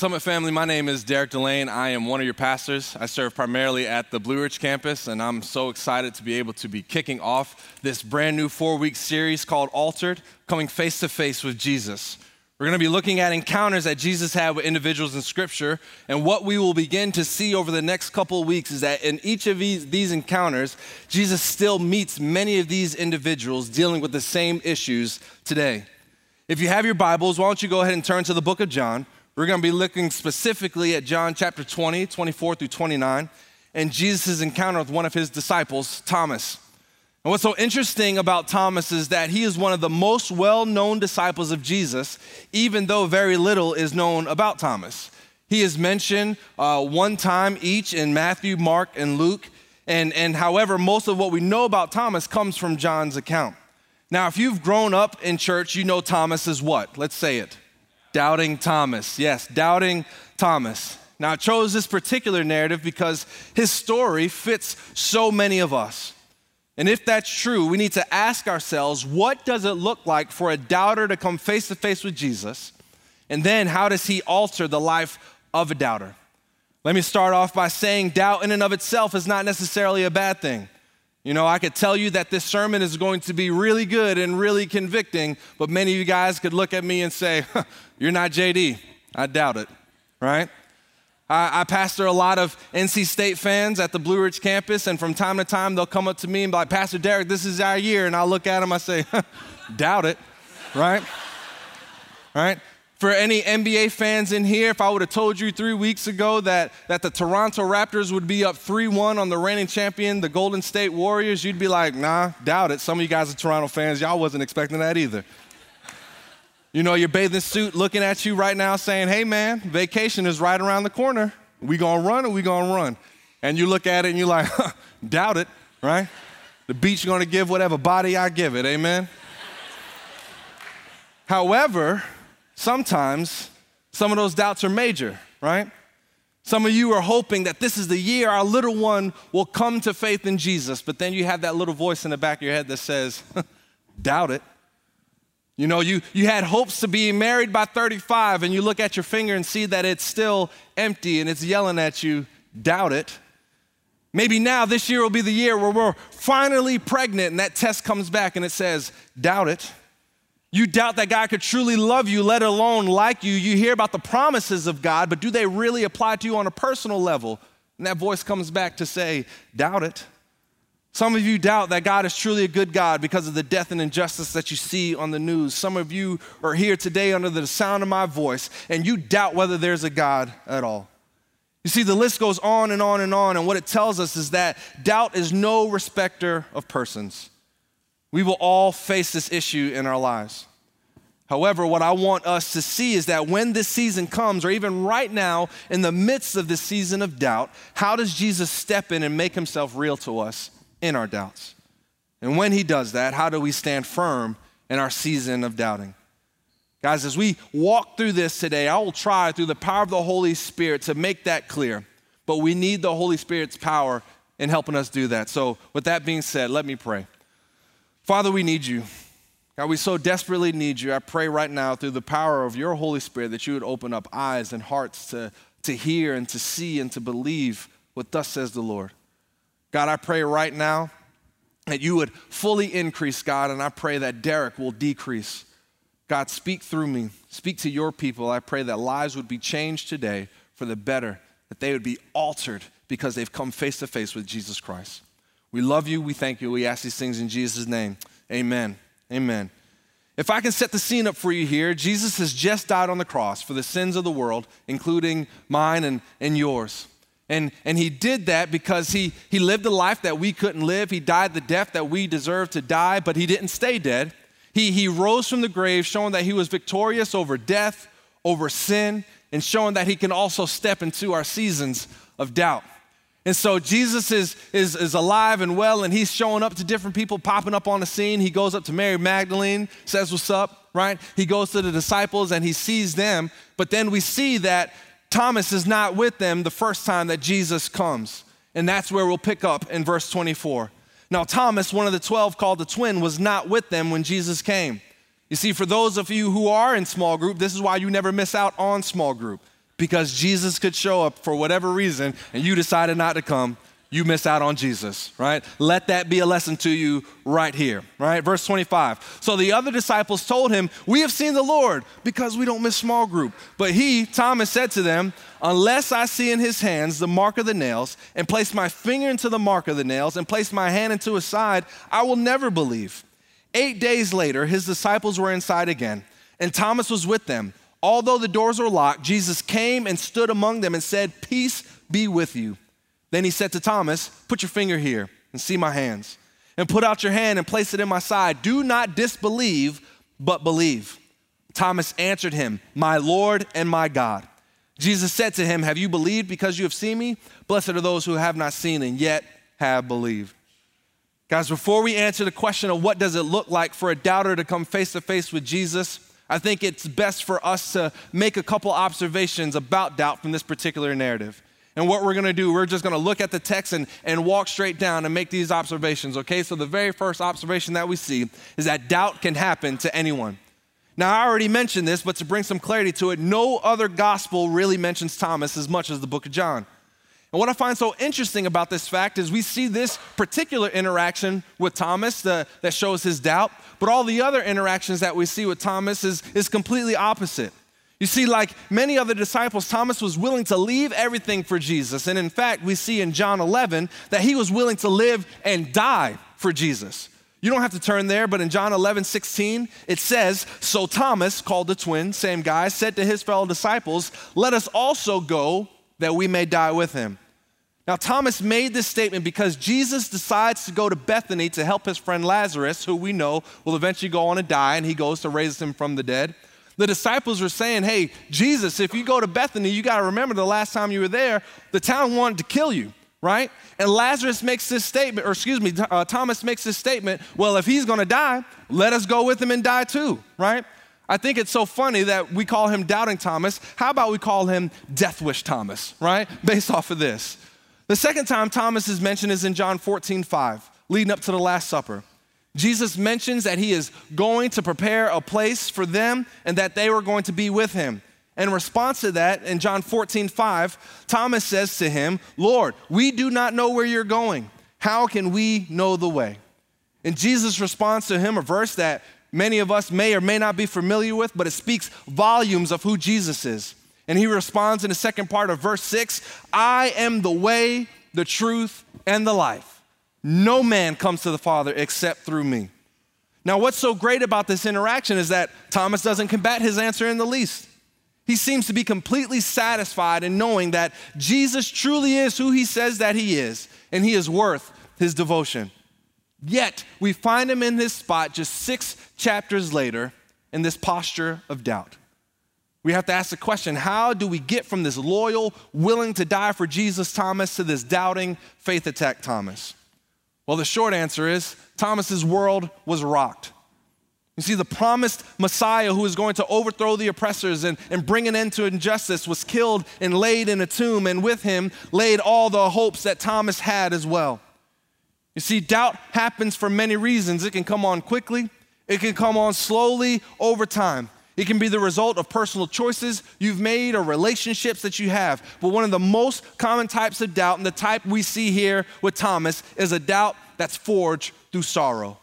Summit family, my name is Derek Delane. I am one of your pastors. I serve primarily at the Blue Ridge campus, and I'm so excited to be able to be kicking off this brand new 4-week series called Altered, coming face to face with Jesus. We're going to be looking at encounters that Jesus had with individuals in Scripture, and what we will begin to see over the next couple of weeks is that in each of these encounters, Jesus still meets many of these individuals dealing with the same issues today. If you have your Bibles, why don't you go ahead and turn to the book of John. We're going to be looking specifically at John chapter 20, 24 through 29, and Jesus' encounter with one of his disciples, Thomas. And what's so interesting about Thomas is that he is one of the most well-known disciples of Jesus, even though very little is known about Thomas. He is mentioned one time each in Matthew, Mark, and Luke, and however, most of what we know about Thomas comes from John's account. Now, if you've grown up in church, you know Thomas is what? Let's say it. Doubting Thomas. Yes, doubting Thomas. Now, I chose this particular narrative because his story fits so many of us. And if that's true, we need to ask ourselves, what does it look like for a doubter to come face to face with Jesus? And then how does he alter the life of a doubter? Let me start off by saying doubt in and of itself is not necessarily a bad thing. You know, I could tell you that this sermon is going to be really good and really convicting, but many of you guys could look at me and say, you're not JD. I doubt it, right? I pastor a lot of NC State fans at the Blue Ridge campus, and from time to time, they'll come up to me and be like, Pastor Derek, this is our year. And I'll look at them, I say, doubt it, right? Right? For any NBA fans in here, if I would have told you 3 weeks ago that the Toronto Raptors would be up 3-1 on the reigning champion, the Golden State Warriors, you'd be like, nah, doubt it. Some of you guys are Toronto fans. Y'all wasn't expecting that either. You know, your bathing suit looking at you right now saying, hey, man, vacation is right around the corner. We gonna run or we gonna run? And you look at it and you're like, doubt it, right? The beach gonna give whatever body I give it, amen? However, sometimes some of those doubts are major, right? Some of you are hoping that this is the year our little one will come to faith in Jesus, but then you have that little voice in the back of your head that says, doubt it. You know, you had hopes to be married by 35, and you look at your finger and see that it's still empty and it's yelling at you, doubt it. Maybe now this year will be the year where we're finally pregnant and that test comes back and it says, doubt it. You doubt that God could truly love you, let alone like you. You hear about the promises of God, but do they really apply to you on a personal level? And that voice comes back to say, doubt it. Some of you doubt that God is truly a good God because of the death and injustice that you see on the news. Some of you are here today under the sound of my voice, and you doubt whether there's a God at all. You see, the list goes on and on and on, and what it tells us is that doubt is no respecter of persons. We will all face this issue in our lives. However, what I want us to see is that when this season comes, or even right now in the midst of this season of doubt, how does Jesus step in and make himself real to us in our doubts? And when he does that, how do we stand firm in our season of doubting? Guys, as we walk through this today, I will try through the power of the Holy Spirit to make that clear. But we need the Holy Spirit's power in helping us do that. So with that being said, let me pray. Father, we need you. God, we so desperately need you. I pray right now through the power of your Holy Spirit that you would open up eyes and hearts to hear and to see and to believe what thus says the Lord. God, I pray right now that you would fully increase, God, and I pray that Derek will decrease. God, speak through me. Speak to your people. I pray that lives would be changed today for the better, that they would be altered because they've come face to face with Jesus Christ. We love you. We thank you. We ask these things in Jesus' name. Amen. Amen. If I can set the scene up for you here, Jesus has just died on the cross for the sins of the world, including mine and yours. And he did that because he lived a life that we couldn't live. He died the death that we deserved to die, but he didn't stay dead. He rose from the grave, showing that he was victorious over death, over sin, and showing that he can also step into our seasons of doubt. And so Jesus is alive and well, and he's showing up to different people, popping up on the scene. He goes up to Mary Magdalene, says, what's up, right? He goes to the disciples and he sees them, but then we see that Thomas is not with them the first time that Jesus comes. And that's where we'll pick up in verse 24. Now, Thomas, one of the 12 called the twin, was not with them when Jesus came. You see, for those of you who are in small group, this is why you never miss out on small group. because Jesus could show up for whatever reason and you decided not to come, you miss out on Jesus, right? Let that be a lesson to you right here, right? Verse 25. So the other disciples told him, we have seen the Lord because we don't miss small group. But he, Thomas, said to them, unless I see in his hands the mark of the nails and place my finger into the mark of the nails and place my hand into his side, I will never believe. 8 days later, his disciples were inside again, and Thomas was with them. Although the doors were locked, Jesus came and stood among them and said, peace be with you. Then he said to Thomas, put your finger here and see my hands, and put out your hand and place it in my side. Do not disbelieve, but believe. Thomas answered him, my Lord and my God. Jesus said to him, have you believed because you have seen me? Blessed are those who have not seen and yet have believed. Guys, before we answer the question of what does it look like for a doubter to come face to face with Jesus, I think it's best for us to make a couple observations about doubt from this particular narrative. And what we're gonna do, we're just gonna look at the text and walk straight down and make these observations, okay? So the very first observation that we see is that doubt can happen to anyone. Now, I already mentioned this, but to bring some clarity to it, no other gospel really mentions Thomas as much as the book of John. And what I find so interesting about this fact is we see this particular interaction with Thomas that shows his doubt, but all the other interactions that we see with Thomas is completely opposite. You see, like many other disciples, Thomas was willing to leave everything for Jesus. And in fact, we see in John 11 that he was willing to live and die for Jesus. You don't have to turn there, but in John 11:16, it says, so Thomas, called the twin, same guy, said to his fellow disciples, let us also go that we may die with him. Now, Thomas made this statement because Jesus decides to go to Bethany to help his friend Lazarus, who we know will eventually go on to die, and he goes to raise him from the dead. The disciples were saying, hey, Jesus, if you go to Bethany, you got to remember the last time you were there, the town wanted to kill you, right? And Lazarus makes this statement, Thomas makes this statement, well, if he's going to die, let us go with him and die too, right? I think it's so funny that we call him Doubting Thomas. How about we call him Death Wish Thomas, right? Based off of this. The second time Thomas is mentioned is in John 14:5, leading up to the Last Supper. Jesus mentions that he is going to prepare a place for them and that they were going to be with him. In response to that, in John 14:5, Thomas says to him, Lord, we do not know where you're going. How can we know the way? And Jesus responds to him, a verse that many of us may or may not be familiar with, but it speaks volumes of who Jesus is. And he responds in the second part of verse 6, I am the way, the truth, and the life. No man comes to the Father except through me. Now, what's so great about this interaction is that Thomas doesn't combat his answer in the least. He seems to be completely satisfied in knowing that Jesus truly is who he says that he is, and he is worth his devotion. Yet, we find him in this spot just 6 chapters later in this posture of doubt. We have to ask the question, how do we get from this loyal, willing to die for Jesus Thomas to this doubting, faith-attacked Thomas? Well, the short answer is Thomas's world was rocked. You see, the promised Messiah who was going to overthrow the oppressors and bring an end to injustice was killed and laid in a tomb, and with him laid all the hopes that Thomas had as well. You see, doubt happens for many reasons. It can come on quickly. It can come on slowly over time. It can be the result of personal choices you've made or relationships that you have. But one of the most common types of doubt, and the type we see here with Thomas, is a doubt that's forged through sorrow.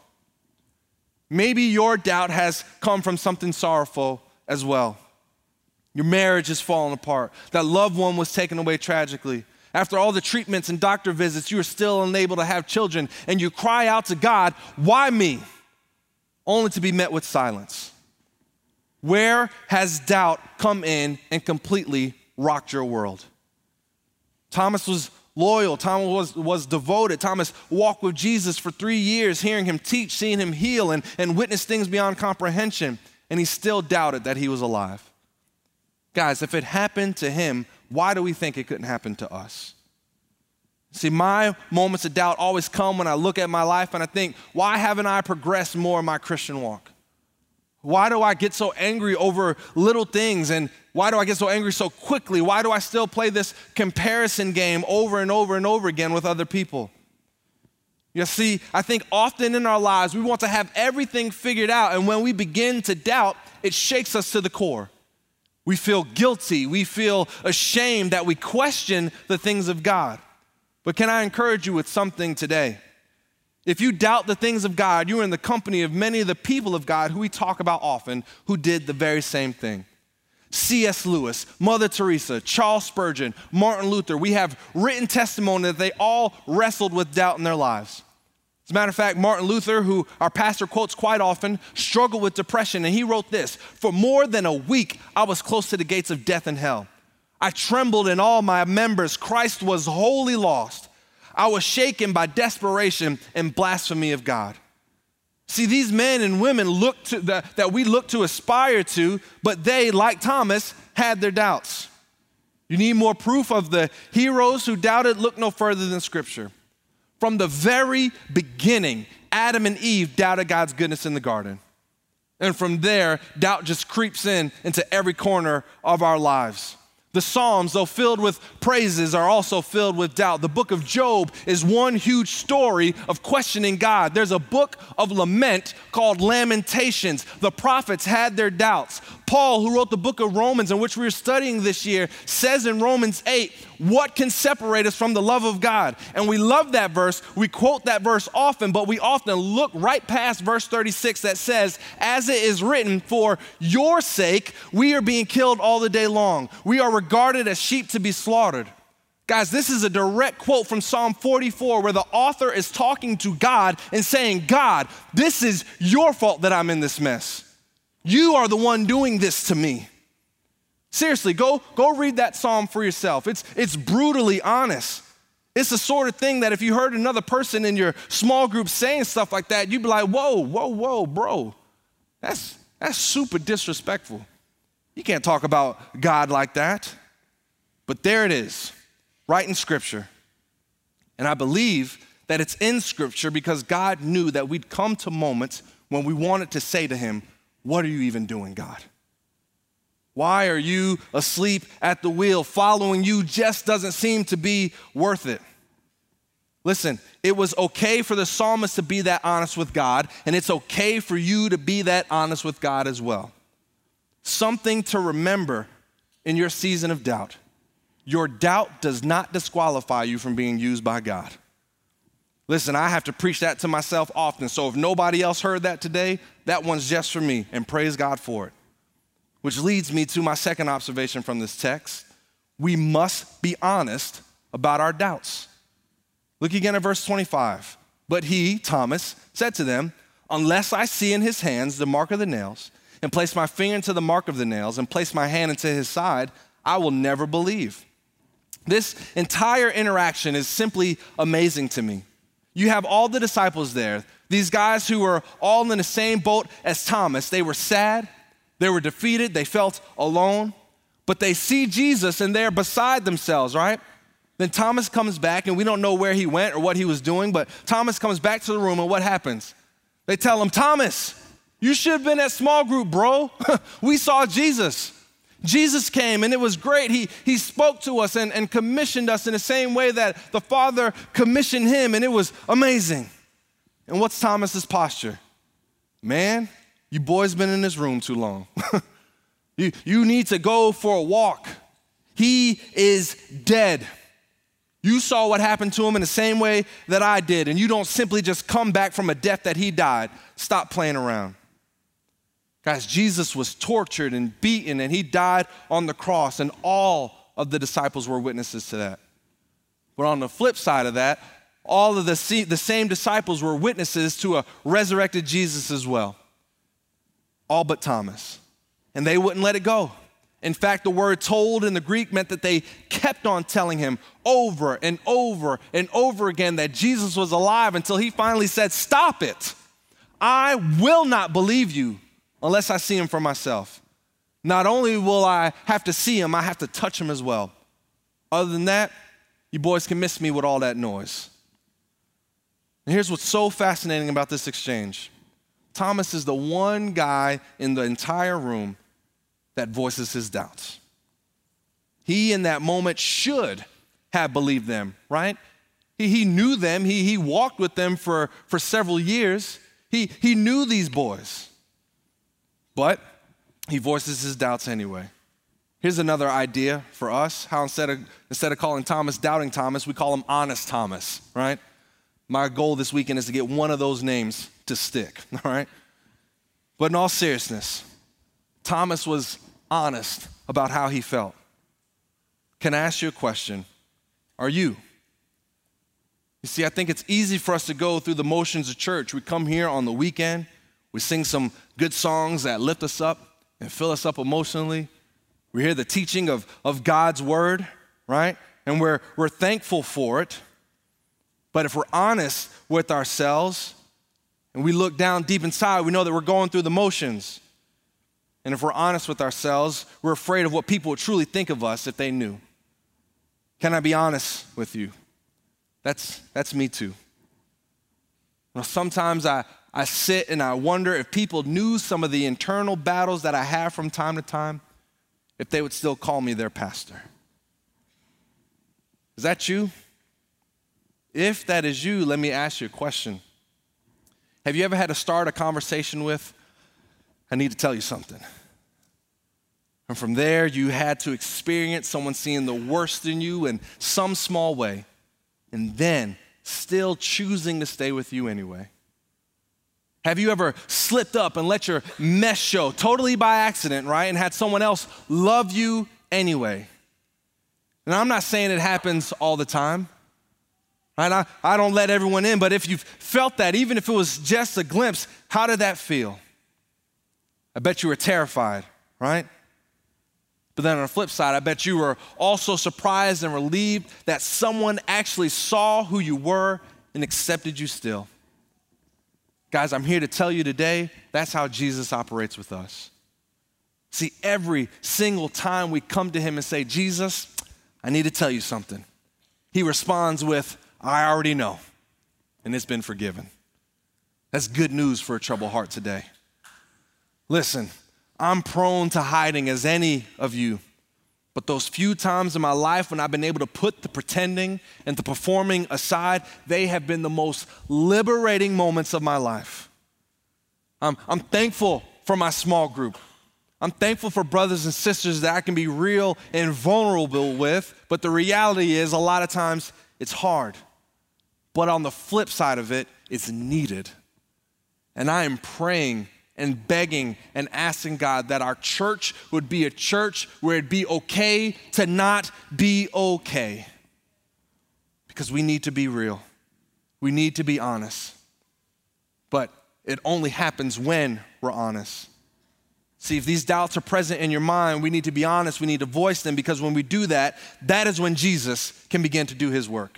Maybe your doubt has come from something sorrowful as well. Your marriage has fallen apart. That loved one was taken away tragically. After all the treatments and doctor visits, you are still unable to have children, and you cry out to God, why me? Only to be met with silence. Where has doubt come in and completely rocked your world? Thomas was loyal. Thomas was devoted. Thomas walked with Jesus for 3 years, hearing him teach, seeing him heal, and witness things beyond comprehension. And he still doubted that he was alive. Guys, if it happened to him, why do we think it couldn't happen to us? See, my moments of doubt always come when I look at my life and I think, why haven't I progressed more in my Christian walk? Why do I get so angry over little things? And why do I get so angry so quickly? Why do I still play this comparison game over and over and over again with other people? You see, I think often in our lives, we want to have everything figured out. And when we begin to doubt, it shakes us to the core. We feel guilty. We feel ashamed that we question the things of God. But can I encourage you with something today? If you doubt the things of God, you're in the company of many of the people of God who we talk about often who did the very same thing. C.S. Lewis, Mother Teresa, Charles Spurgeon, Martin Luther, we have written testimony that they all wrestled with doubt in their lives. As a matter of fact, Martin Luther, who our pastor quotes quite often, struggled with depression, and he wrote this: "For more than a week, I was close to the gates of death and hell. I trembled in all my members. Christ was wholly lost. I was shaken by desperation and blasphemy of God." See, these men and women that we look to aspire to, but they, like Thomas, had their doubts. You need more proof of the heroes who doubted? Look no further than Scripture. From the very beginning, Adam and Eve doubted God's goodness in the garden. And from there, doubt just creeps into every corner of our lives. The Psalms, though filled with praises, are also filled with doubt. The book of Job is one huge story of questioning God. There's a book of lament called Lamentations. The prophets had their doubts. Paul, who wrote the book of Romans, in which we're studying this year, says in Romans 8, "What can separate us from the love of God?" And we love that verse. We quote that verse often, but we often look right past verse 36 that says, "As it is written, for your sake, we are being killed all the day long. We are regarded as sheep to be slaughtered." Guys, this is a direct quote from Psalm 44 where the author is talking to God and saying, "God, this is your fault that I'm in this mess. You are the one doing this to me." Seriously, go read that psalm for yourself. It's brutally honest. It's the sort of thing that if you heard another person in your small group saying stuff like that, you'd be like, whoa, bro. That's super disrespectful. You can't talk about God like that. But there it is, right in Scripture. And I believe that it's in Scripture because God knew that we'd come to moments when we wanted to say to him, "What are you even doing, God? Why are you asleep at the wheel? Following you just doesn't seem to be worth it." Listen, it was okay for the psalmist to be that honest with God, and it's okay for you to be that honest with God as well. Something to remember in your season of doubt. Your doubt does not disqualify you from being used by God. Listen, I have to preach that to myself often, so if nobody else heard that today, that one's just for me, and praise God for it. Which leads me to my second observation from this text. We must be honest about our doubts. Look again at verse 25. "But he," Thomas, "said to them, 'Unless I see in his hands the mark of the nails, and place my finger into the mark of the nails, and place my hand into his side, I will never believe.'" This entire interaction is simply amazing to me. You have all the disciples there, these guys who were all in the same boat as Thomas. They were sad, they were defeated, they felt alone, but they see Jesus and they're beside themselves, right? Then Thomas comes back, and we don't know where he went or what he was doing, but Thomas comes back to the room, and what happens? They tell him, "Thomas, you should have been at small group, bro. We saw Jesus. Jesus came, and it was great. He spoke to us and commissioned us in the same way that the Father commissioned him, and it was amazing." And what's Thomas's posture? "Man, you boys been in this room too long. You need to go for a walk. He is dead. You saw what happened to him in the same way that I did, and you don't simply just come back from a death that he died. Stop playing around." Guys, Jesus was tortured and beaten, and he died on the cross, and all of the disciples were witnesses to that. But on the flip side of that, all of the same disciples were witnesses to a resurrected Jesus as well. All but Thomas. And they wouldn't let it go. In fact, the word "told" in the Greek meant that they kept on telling him over and over and over again that Jesus was alive until he finally said, "Stop it. I will not believe you unless I see him for myself. Not only will I have to see him, I have to touch him as well. Other than that, you boys can miss me with all that noise." And here's what's so fascinating about this exchange. Thomas is the one guy in the entire room that voices his doubts. He, in that moment, should have believed them, right? He knew them. He walked with them for several years. He knew these boys. But he voices his doubts anyway. Here's another idea for us, how instead of calling Thomas Doubting Thomas, we call him Honest Thomas, right? My goal this weekend is to get one of those names to stick, all right? But in all seriousness, Thomas was honest about how he felt. Can I ask you a question? Are you? You see, I think it's easy for us to go through the motions of church. We come here on the weekend, we sing some good songs that lift us up and fill us up emotionally. We hear the teaching of God's word, right? And we're thankful for it. But if we're honest with ourselves and we look down deep inside, we know that we're going through the motions. And if we're honest with ourselves, we're afraid of what people would truly think of us if they knew. Can I be honest with you? That's me too. Now, sometimes I sit and I wonder if people knew some of the internal battles that I have from time to time, if they would still call me their pastor. Is that you? If that is you, let me ask you a question. Have you ever had to start a conversation with, I need to tell you something? And from there, you had to experience someone seeing the worst in you in some small way, and then still choosing to stay with you anyway. Have you ever slipped up and let your mess show totally by accident, right? And had someone else love you anyway? And I'm not saying it happens all the time, right? I don't let everyone in, but if you've felt that, even if it was just a glimpse, how did that feel? I bet you were terrified, right? But then on the flip side, I bet you were also surprised and relieved that someone actually saw who you were and accepted you still. Guys, I'm here to tell you today, that's how Jesus operates with us. See, every single time we come to him and say, Jesus, I need to tell you something, he responds with, I already know, and it's been forgiven. That's good news for a troubled heart today. Listen, I'm prone to hiding as any of you, but those few times in my life when I've been able to put the pretending and the performing aside, they have been the most liberating moments of my life. I'm thankful for my small group. I'm thankful for brothers and sisters that I can be real and vulnerable with, but the reality is a lot of times it's hard. But on the flip side of it, it's needed. And I am praying and begging and asking God that our church would be a church where it'd be okay to not be okay. Because we need to be real. We need to be honest. But it only happens when we're honest. See, if these doubts are present in your mind, we need to be honest. We need to voice them, because when we do that, that is when Jesus can begin to do his work.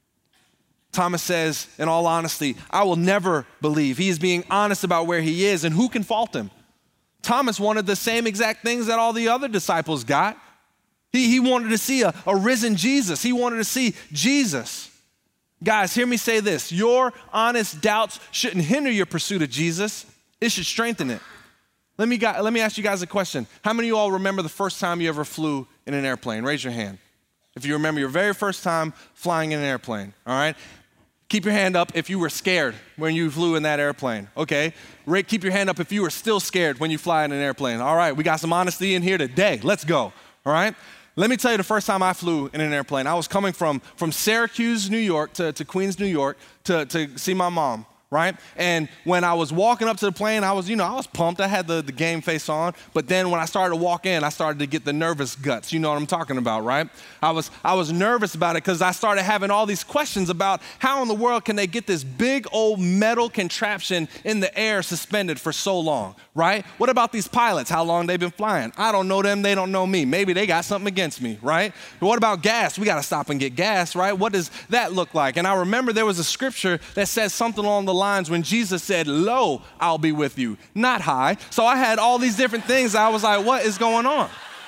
Thomas says, in all honesty, I will never believe. He is being honest about where he is, and who can fault him? Thomas wanted the same exact things that all the other disciples got. He wanted to see a risen Jesus. He wanted to see Jesus. Guys, hear me say this. Your honest doubts shouldn't hinder your pursuit of Jesus. It should strengthen it. Let me ask you guys a question. How many of you all remember the first time you ever flew in an airplane? Raise your hand. If you remember your very first time flying in an airplane, all right? Keep your hand up if you were scared when you flew in that airplane, okay? Rick, keep your hand up if you were still scared when you fly in an airplane. All right, we got some honesty in here today. Let's go, all right? Let me tell you the first time I flew in an airplane. I was coming from Syracuse, New York to Queens, New York to see my mom, right? And when I was walking up to the plane, I was pumped. I had the game face on. But then when I started to walk in, I started to get the nervous guts. You know what I'm talking about, right? I was nervous about it because I started having all these questions about how in the world can they get this big old metal contraption in the air suspended for so long, right? What about these pilots? How long they've been flying? I don't know them. They don't know me. Maybe they got something against me, right? But what about gas? We got to stop and get gas, right? What does that look like? And I remember there was a scripture that says something along the lines when Jesus said, lo, I'll be with you, not high. So I had all these different things. I was like, what is going on?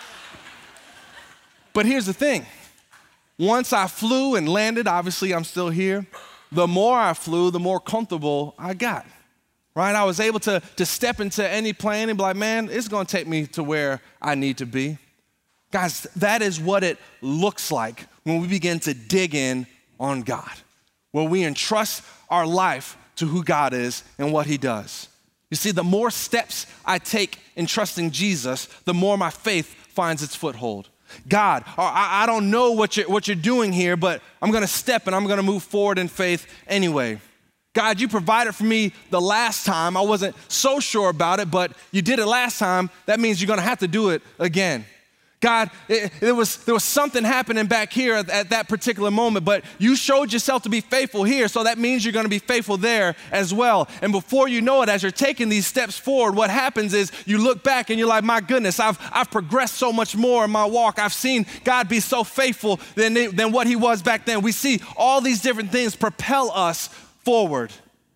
But here's the thing. Once I flew and landed, obviously I'm still here. The more I flew, the more comfortable I got, right? I was able to step into any plane and be like, man, it's going to take me to where I need to be. Guys, that is what it looks like when we begin to dig in on God, where we entrust our life to who God is and what he does. You see, the more steps I take in trusting Jesus, the more my faith finds its foothold. God, I don't know what you're doing here, but I'm going to step and I'm going to move forward in faith anyway. God, you provided for me the last time. I wasn't so sure about it, but you did it last time. That means you're going to have to do it again. God, there was something happening back here at that particular moment, but you showed yourself to be faithful here, so that means you're going to be faithful there as well. And before you know it, as you're taking these steps forward, what happens is you look back and you're like, my goodness, I've progressed so much more in my walk. I've seen God be so faithful than what he was back then. We see all these different things propel us forward.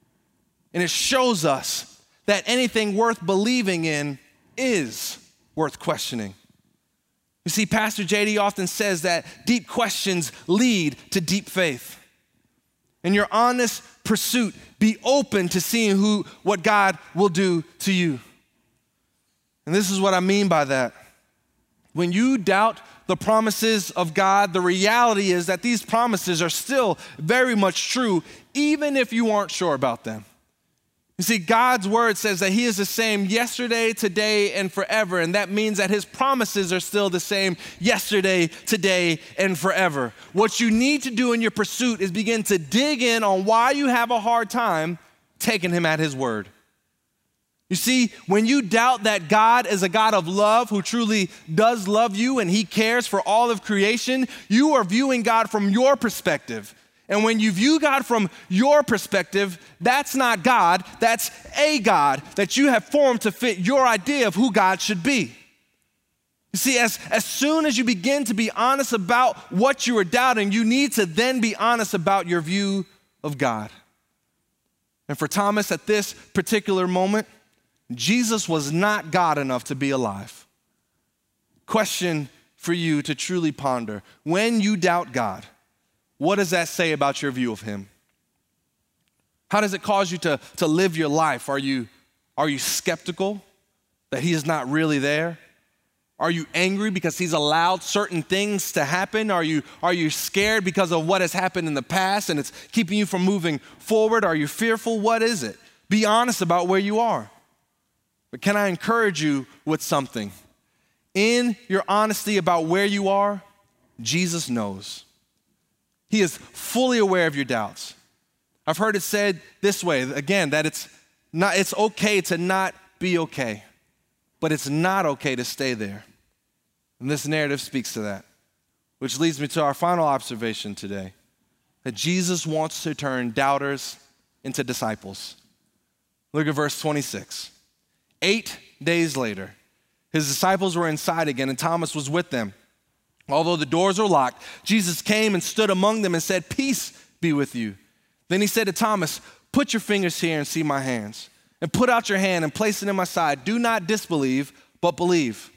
And it shows us that anything worth believing in is worth questioning. You see, Pastor JD often says that deep questions lead to deep faith. In your honest pursuit, be open to seeing what God will do to you. And this is what I mean by that. When you doubt the promises of God, the reality is that these promises are still very much true, even if you aren't sure about them. You see, God's word says that he is the same yesterday, today, and forever. And that means that his promises are still the same yesterday, today, and forever. What you need to do in your pursuit is begin to dig in on why you have a hard time taking him at his word. You see, when you doubt that God is a God of love who truly does love you and he cares for all of creation, you are viewing God from your perspective. And when you view God from your perspective, that's not God, that's a God that you have formed to fit your idea of who God should be. You see, as soon as you begin to be honest about what you are doubting, you need to then be honest about your view of God. And for Thomas at this particular moment, Jesus was not God enough to be alive. Question for you to truly ponder. When you doubt God, what does that say about your view of him? How does it cause you to live your life? Are you skeptical that he is not really there? Are you angry because he's allowed certain things to happen? Are you scared because of what has happened in the past and it's keeping you from moving forward? Are you fearful? What is it? Be honest about where you are. But can I encourage you with something? In your honesty about where you are, Jesus knows. He is fully aware of your doubts. I've heard it said this way, again, that it's okay to not be okay, but it's not okay to stay there. And this narrative speaks to that, which leads me to our final observation today, that Jesus wants to turn doubters into disciples. Look at verse 26. 8 days later, his disciples were inside again, and Thomas was with them. Although the doors were locked, Jesus came and stood among them and said, "Peace be with you." Then he said to Thomas, "Put your fingers here and see my hands, and put out your hand and place it in my side. Do not disbelieve, but believe."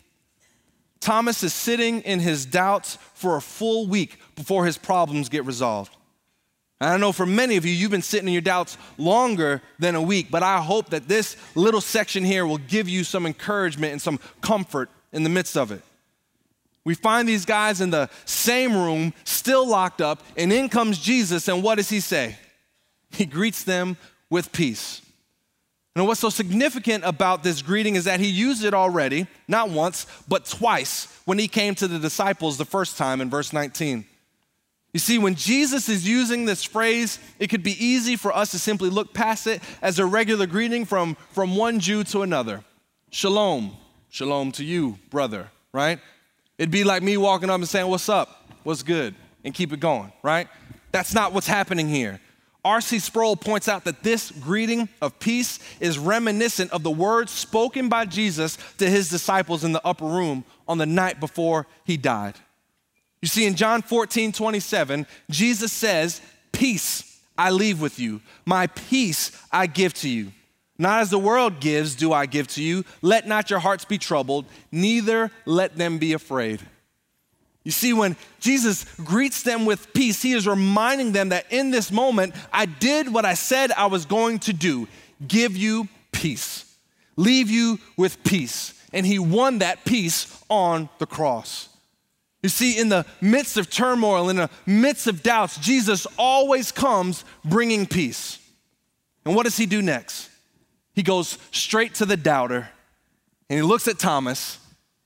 Thomas is sitting in his doubts for a full week before his problems get resolved. And I know for many of you, you've been sitting in your doubts longer than a week, but I hope that this little section here will give you some encouragement and some comfort in the midst of it. We find these guys in the same room, still locked up, and in comes Jesus, and what does he say? He greets them with peace. And what's so significant about this greeting is that he used it already, not once, but twice, when he came to the disciples the first time in verse 19. You see, when Jesus is using this phrase, it could be easy for us to simply look past it as a regular greeting from one Jew to another. Shalom, shalom to you, brother, right? It'd be like me walking up and saying, "What's up? What's good?" and keep it going, right? That's not what's happening here. R.C. Sproul points out that this greeting of peace is reminiscent of the words spoken by Jesus to his disciples in the upper room on the night before he died. You see, in John 14:27, Jesus says, "Peace I leave with you. My peace I give to you. Not as the world gives do I give to you. Let not your hearts be troubled, neither let them be afraid." You see, when Jesus greets them with peace, he is reminding them that in this moment, I did what I said I was going to do, give you peace, leave you with peace. And he won that peace on the cross. You see, in the midst of turmoil, in the midst of doubts, Jesus always comes bringing peace. And what does he do next? He goes straight to the doubter, and he looks at Thomas,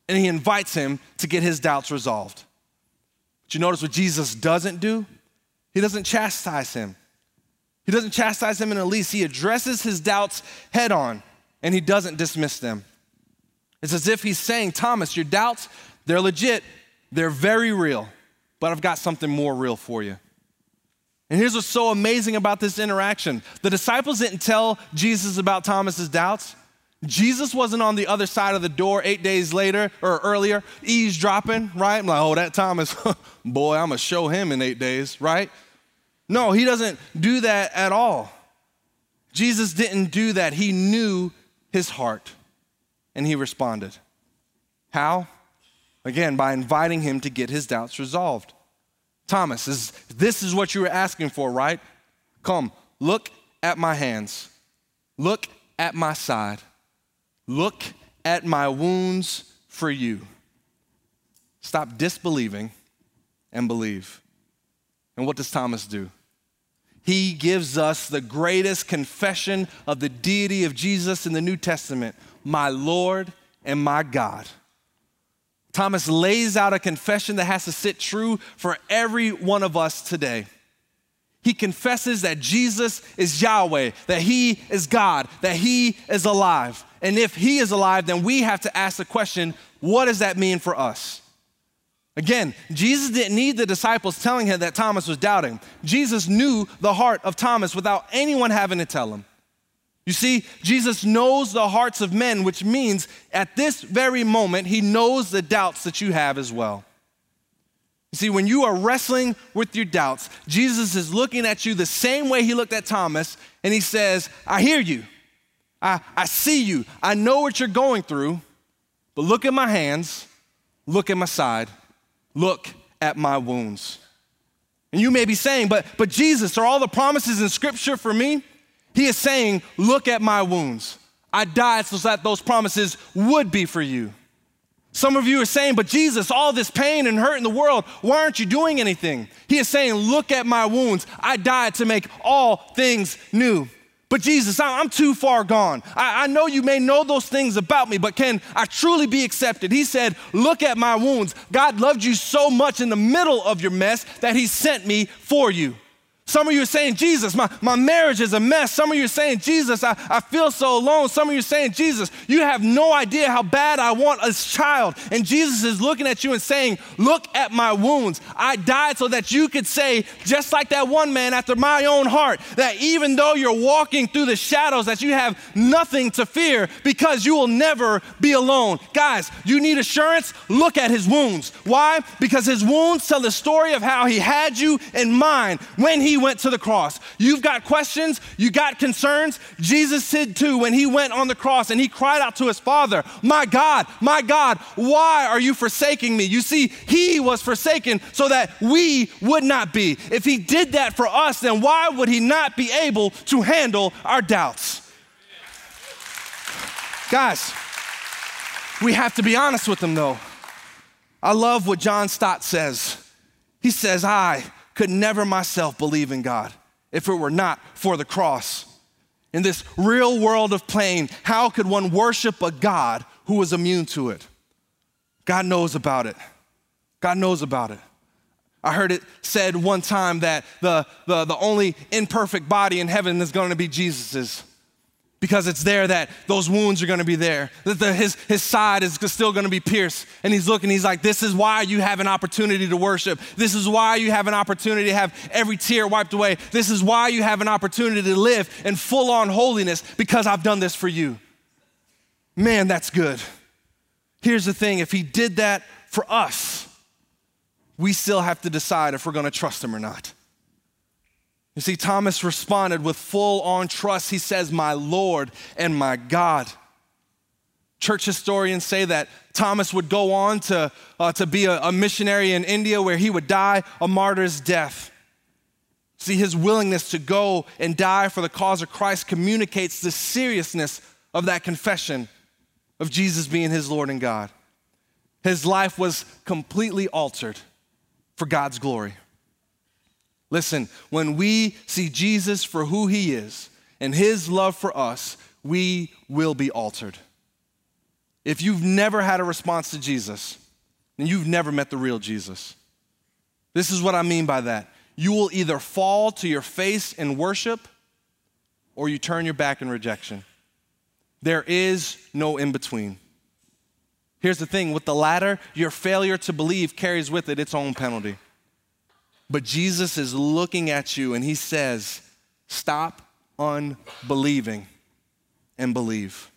and he invites him to get his doubts resolved. But you notice what Jesus doesn't do? He doesn't chastise him. He doesn't chastise him in the least. He addresses his doubts head on, and he doesn't dismiss them. It's as if he's saying, Thomas, your doubts, they're legit, they're very real, but I've got something more real for you. And here's what's so amazing about this interaction. The disciples didn't tell Jesus about Thomas's doubts. Jesus wasn't on the other side of the door 8 days later or earlier, eavesdropping, right? I'm like, oh, that Thomas, boy, I'm gonna show him in 8 days, right? No, he doesn't do that at all. Jesus didn't do that. He knew his heart, and he responded. How? Again, by inviting him to get his doubts resolved. Thomas, this is what you were asking for, right? Come, look at my hands. Look at my side. Look at my wounds for you. Stop disbelieving and believe. And what does Thomas do? He gives us the greatest confession of the deity of Jesus in the New Testament, my Lord and my God. Thomas lays out a confession that has to sit true for every one of us today. He confesses that Jesus is Yahweh, that he is God, that he is alive. And if he is alive, then we have to ask the question, what does that mean for us? Again, Jesus didn't need the disciples telling him that Thomas was doubting. Jesus knew the heart of Thomas without anyone having to tell him. You see, Jesus knows the hearts of men, which means at this very moment, he knows the doubts that you have as well. You see, when you are wrestling with your doubts, Jesus is looking at you the same way he looked at Thomas, and he says, I hear you. I see you. I know what you're going through, but look at my hands, look at my side, look at my wounds. And you may be saying, but Jesus, are all the promises in Scripture for me? He is saying, look at my wounds. I died so that those promises would be for you. Some of you are saying, but Jesus, all this pain and hurt in the world, why aren't you doing anything? He is saying, look at my wounds. I died to make all things new. But Jesus, I'm too far gone. I know you may know those things about me, but can I truly be accepted? He said, look at my wounds. God loved you so much in the middle of your mess that he sent me for you. Some of you are saying, Jesus, my marriage is a mess. Some of you are saying, Jesus, I feel so alone. Some of you are saying, Jesus, you have no idea how bad I want a child. And Jesus is looking at you and saying, look at my wounds. I died so that you could say, just like that one man after my own heart, that even though you're walking through the shadows, that you have nothing to fear because you will never be alone. Guys, you need assurance? Look at his wounds. Why? Because his wounds tell the story of how he had you in mind when he went to the cross. You've got questions, you got concerns. Jesus did too when he went on the cross and he cried out to his Father, my God, why are you forsaking me? You see, he was forsaken so that we would not be. If he did that for us, then why would he not be able to handle our doubts? Guys, we have to be honest with him though. I love what John Stott says. He says, I could never myself believe in God if it were not for the cross. In this real world of pain, how could one worship a God who is immune to it? God knows about it. God knows about it. I heard it said one time that the only imperfect body in heaven is going to be Jesus's. Because it's there that those wounds are going to be there, that his side is still going to be pierced. And he's looking, he's like, this is why you have an opportunity to worship. This is why you have an opportunity to have every tear wiped away. This is why you have an opportunity to live in full-on holiness, because I've done this for you. Man, that's good. Here's the thing, if he did that for us, we still have to decide if we're going to trust him or not. You see, Thomas responded with full-on trust. He says, my Lord and my God. Church historians say that Thomas would go on to be a missionary in India where he would die a martyr's death. See, his willingness to go and die for the cause of Christ communicates the seriousness of that confession of Jesus being his Lord and God. His life was completely altered for God's glory. Listen, when we see Jesus for who he is and his love for us, we will be altered. If you've never had a response to Jesus, then you've never met the real Jesus. This is what I mean by that. You will either fall to your face in worship or you turn your back in rejection. There is no in between. Here's the thing, with the latter, your failure to believe carries with it its own penalty. But Jesus is looking at you and he says, stop unbelieving and believe.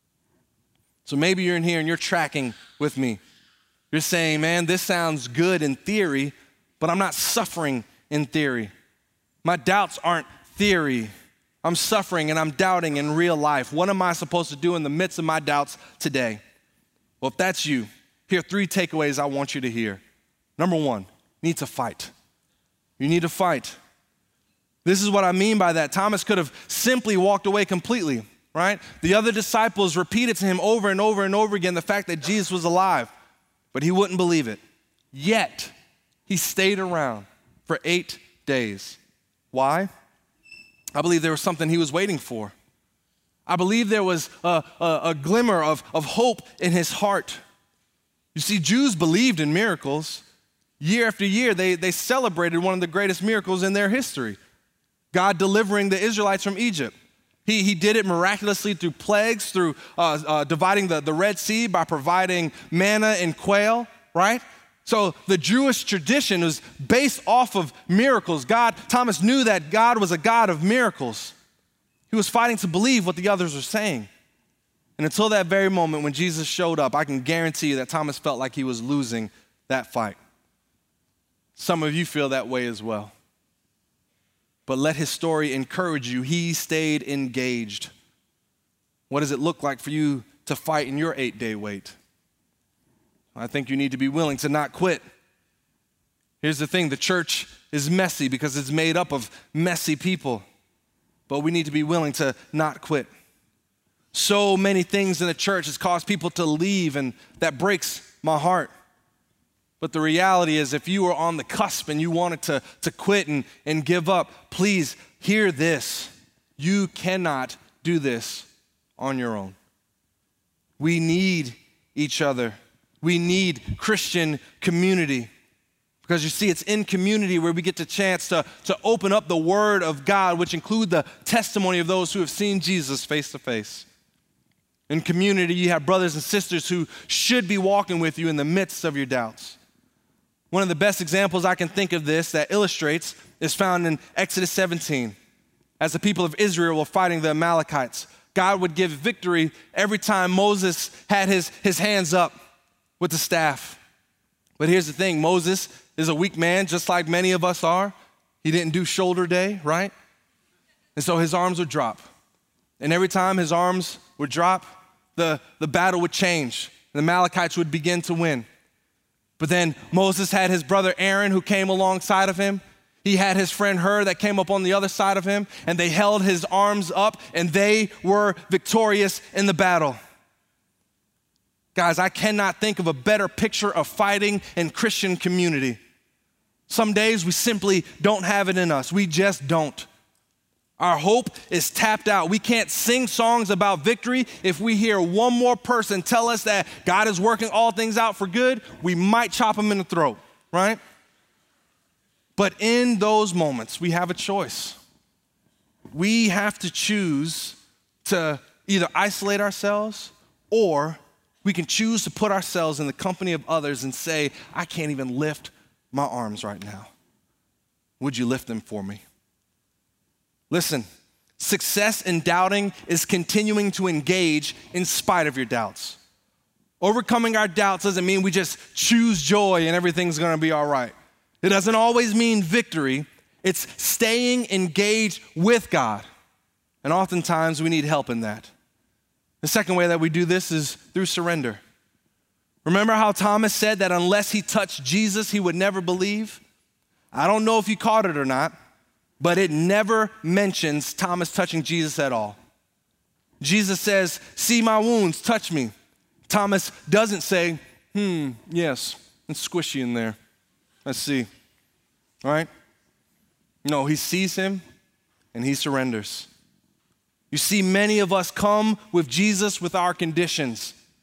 So maybe you're in here and you're tracking with me. You're saying, man, this sounds good in theory, but I'm not suffering in theory. My doubts aren't theory. I'm suffering and I'm doubting in real life. What am I supposed to do in the midst of my doubts today? Well, if that's you, here are 3 takeaways I want you to hear. Number 1, you need to fight. You need to fight. This is what I mean by that. Thomas could have simply walked away completely, right? The other disciples repeated to him over and over and over again the fact that Jesus was alive, but he wouldn't believe it. Yet, he stayed around for 8 days. Why? I believe there was something he was waiting for. I believe there was a glimmer of hope in his heart. You see, Jews believed in miracles. Year after year, they celebrated one of the greatest miracles in their history, God delivering the Israelites from Egypt. He did it miraculously through plagues, through dividing the Red Sea by providing manna and quail, right? So the Jewish tradition was based off of miracles. Thomas knew that God was a God of miracles. He was fighting to believe what the others were saying. And until that very moment when Jesus showed up, I can guarantee you that Thomas felt like he was losing that fight. Some of you feel that way as well. But let his story encourage you. He stayed engaged. What does it look like for you to fight in your 8-day wait? I think you need to be willing to not quit. Here's the thing, the church is messy because it's made up of messy people. But we need to be willing to not quit. So many things in the church has caused people to leave, and that breaks my heart. But the reality is, if you were on the cusp and you wanted to quit and give up, please hear this. You cannot do this on your own. We need each other. We need Christian community. Because you see, it's in community where we get the chance to open up the Word of God, which include the testimony of those who have seen Jesus face to face. In community, you have brothers and sisters who should be walking with you in the midst of your doubts. One of the best examples I can think of this that illustrates is found in Exodus 17. As the people of Israel were fighting the Amalekites, God would give victory every time Moses had his hands up with the staff. But here's the thing, Moses is a weak man, just like many of us are. He didn't do shoulder day, right? And so his arms would drop. And every time his arms would drop, the battle would change. The Amalekites would begin to win. But then Moses had his brother Aaron who came alongside of him. He had his friend Hur that came up on the other side of him, and they held his arms up, and they were victorious in the battle. Guys, I cannot think of a better picture of fighting in Christian community. Some days we simply don't have it in us. We just don't. Our hope is tapped out. We can't sing songs about victory. If we hear one more person tell us that God is working all things out for good, we might chop him in the throat, right? But in those moments, we have a choice. We have to choose to either isolate ourselves, or we can choose to put ourselves in the company of others and say, I can't even lift my arms right now. Would you lift them for me? Listen, success in doubting is continuing to engage in spite of your doubts. Overcoming our doubts doesn't mean we just choose joy and everything's gonna be all right. It doesn't always mean victory. It's staying engaged with God. And oftentimes we need help in that. The second way that we do this is through surrender. Remember how Thomas said that unless he touched Jesus, he would never believe? I don't know if you caught it or not, but it never mentions Thomas touching Jesus at all. Jesus says, see my wounds, touch me. Thomas doesn't say, yes, it's squishy in there. Let's see, all right? No, he sees him and he surrenders. You see, many of us come with Jesus with our conditions.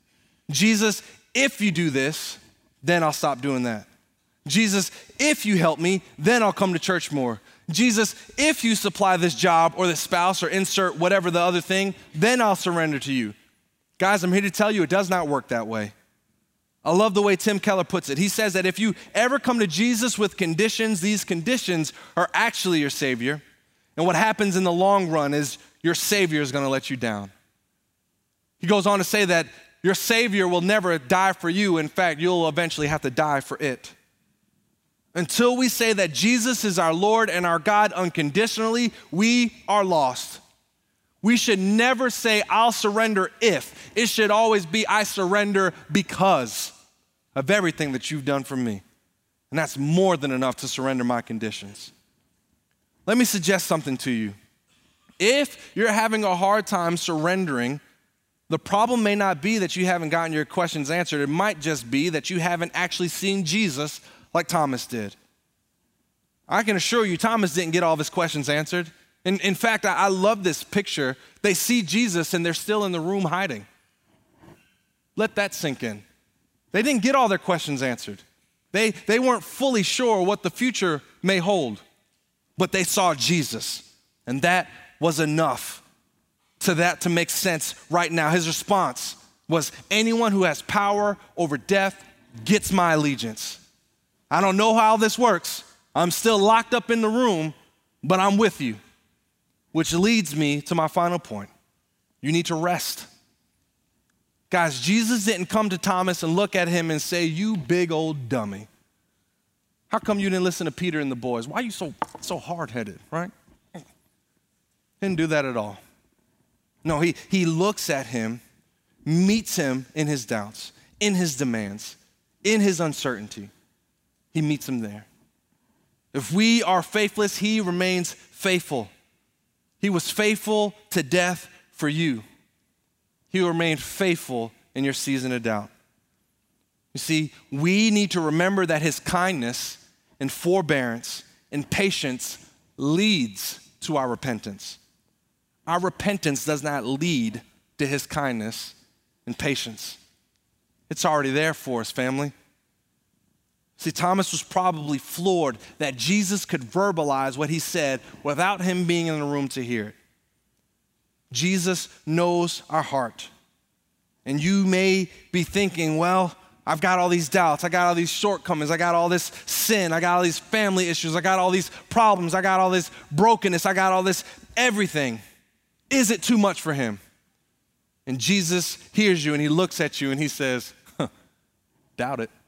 Jesus, if you do this, then I'll stop doing that. Jesus, if you help me, then I'll come to church more. Jesus, if you supply this job or this spouse or insert whatever the other thing, then I'll surrender to you. Guys, I'm here to tell you it does not work that way. I love the way Tim Keller puts it. He says that if you ever come to Jesus with conditions, these conditions are actually your Savior. And what happens in the long run is your Savior is going to let you down. He goes on to say that your Savior will never die for you. In fact, you'll eventually have to die for it. Until we say that Jesus is our Lord and our God unconditionally, we are lost. We should never say, I'll surrender if. It should always be, I surrender because of everything that you've done for me. And that's more than enough to surrender my conditions. Let me suggest something to you. If you're having a hard time surrendering, the problem may not be that you haven't gotten your questions answered. It might just be that you haven't actually seen Jesus like Thomas did. I can assure you, Thomas didn't get all of his questions answered. In fact, I love this picture. They see Jesus and they're still in the room hiding. Let that sink in. They didn't get all their questions answered. They weren't fully sure what the future may hold, but they saw Jesus, and that was enough to make sense right now. His response was, anyone who has power over death gets my allegiance. I don't know how this works. I'm still locked up in the room, but I'm with you. Which leads me to my final point. You need to rest. Guys, Jesus didn't come to Thomas and look at him and say, you big old dummy. How come you didn't listen to Peter and the boys? Why are you so hard-headed, right? Didn't do that at all. No, he looks at him, meets him in his doubts, in his demands, in his uncertainty. He meets him there. If we are faithless, he remains faithful. He was faithful to death for you. He will remain faithful in your season of doubt. You see, we need to remember that his kindness and forbearance and patience leads to our repentance. Our repentance does not lead to his kindness and patience. It's already there for us, family. See, Thomas was probably floored that Jesus could verbalize what he said without him being in the room to hear it. Jesus knows our heart. And you may be thinking, well, I've got all these doubts, I got all these shortcomings, I got all this sin, I got all these family issues, I got all these problems, I got all this brokenness, I got all this everything. Is it too much for him? And Jesus hears you and he looks at you and he says, doubt it.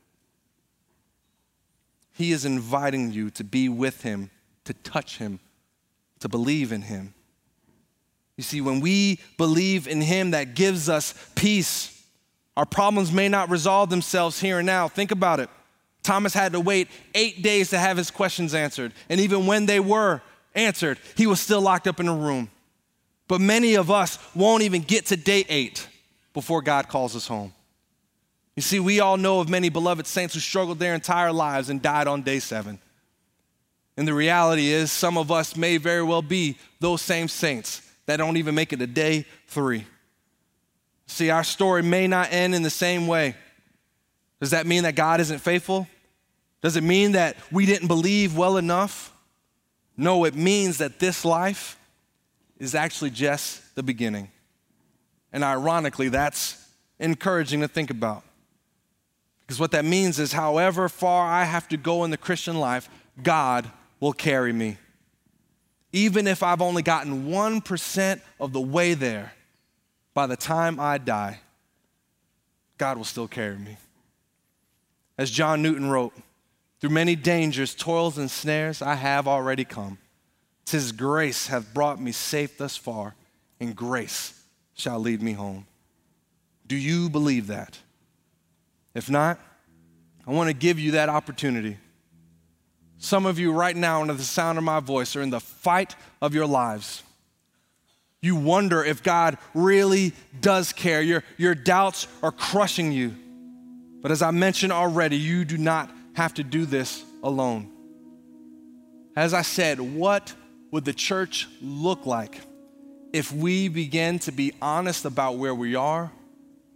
He is inviting you to be with him, to touch him, to believe in him. You see, when we believe in him, that gives us peace. Our problems may not resolve themselves here and now. Think about it. Thomas had to wait 8 days to have his questions answered. And even when they were answered, he was still locked up in a room. But many of us won't even get to day 8 before God calls us home. You see, we all know of many beloved saints who struggled their entire lives and died on day 7. And the reality is, some of us may very well be those same saints that don't even make it to day 3. See, our story may not end in the same way. Does that mean that God isn't faithful? Does it mean that we didn't believe well enough? No, it means that this life is actually just the beginning. And ironically, that's encouraging to think about. Because what that means is however far I have to go in the Christian life, God will carry me. Even if I've only gotten 1% of the way there, by the time I die, God will still carry me. As John Newton wrote, through many dangers, toils, and snares, I have already come. 'Tis grace hath brought me safe thus far, and grace shall lead me home. Do you believe that? If not, I want to give you that opportunity. Some of you right now, under the sound of my voice, are in the fight of your lives. You wonder if God really does care. Your doubts are crushing you. But as I mentioned already, you do not have to do this alone. As I said, what would the church look like if we begin to be honest about where we are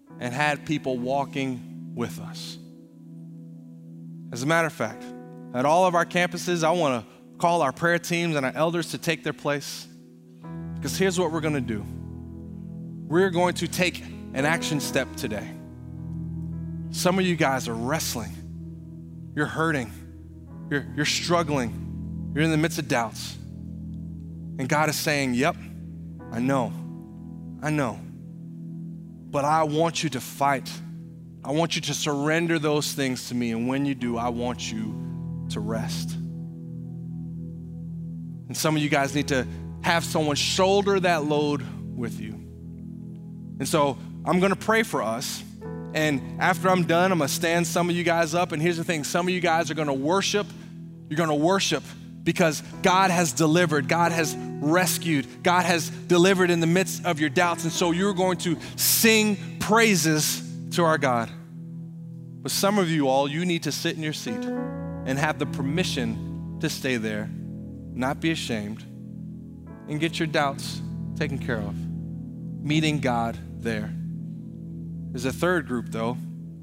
and had people walking with us. As a matter of fact, at all of our campuses, I want to call our prayer teams and our elders to take their place, because here's what we're going to do. We're going to take an action step today. Some of you guys are wrestling. You're hurting. You're struggling. You're in the midst of doubts. And God is saying, yep, I know. But I want you to fight. I want you to surrender those things to me. And when you do, I want you to rest. And some of you guys need to have someone shoulder that load with you. And so I'm going to pray for us. And after I'm done, I'm going to stand some of you guys up. And here's the thing. Some of you guys are going to worship. You're going to worship because God has delivered. God has rescued. God has delivered in the midst of your doubts. And so you're going to sing praises to our God. But some of you all, you need to sit in your seat and have the permission to stay there, not be ashamed, and get your doubts taken care of. Meeting God there. There's a third group, though.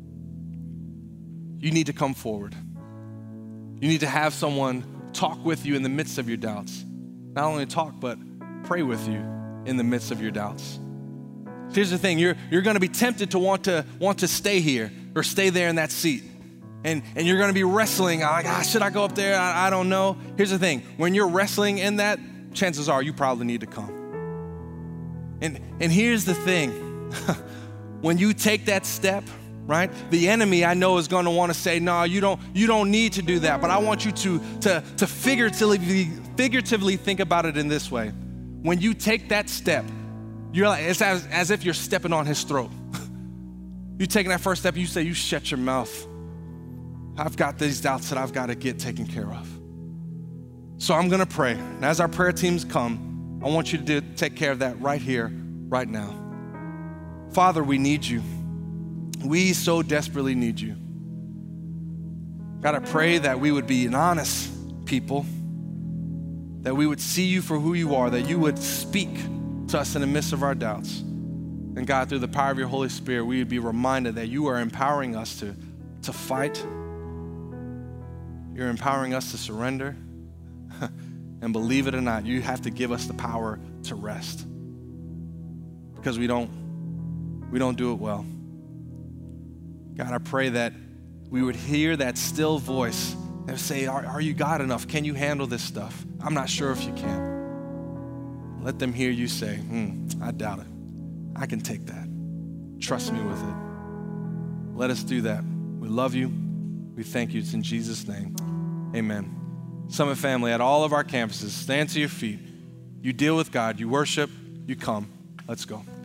You need to come forward. You need to have someone talk with you in the midst of your doubts. Not only talk, but pray with you in the midst of your doubts. Here's the thing, you're going to be tempted to want to stay here or stay there in that seat. And you're going to be wrestling, like, should I go up there? I don't know. Here's the thing, when you're wrestling in that, chances are you probably need to come. And here's the thing, when you take that step, right? The enemy, I know, is going to want to say, no, you don't need to do that. But I want you to figuratively think about it in this way. When you take that step, you're like, it's as if you're stepping on his throat. You're taking that first step, you say, you shut your mouth. I've got these doubts that I've got to get taken care of. So I'm going to pray. And as our prayer teams come, I want you to take care of that right here, right now. Father, we need you. We so desperately need you. God, I pray that we would be an honest people, that we would see you for who you are, that you would speak to us in the midst of our doubts. And God, through the power of your Holy Spirit, we would be reminded that you are empowering us to fight. You're empowering us to surrender. And believe it or not, you have to give us the power to rest, because we don't do it well. God, I pray that we would hear that still voice and say, are you God enough? Can you handle this stuff? I'm not sure if you can. Let them hear you say, I doubt it. I can take that. Trust me with it. Let us do that. We love you. We thank you. It's in Jesus' name. Amen. Summit family, at all of our campuses, stand to your feet. You deal with God. You worship. You come. Let's go.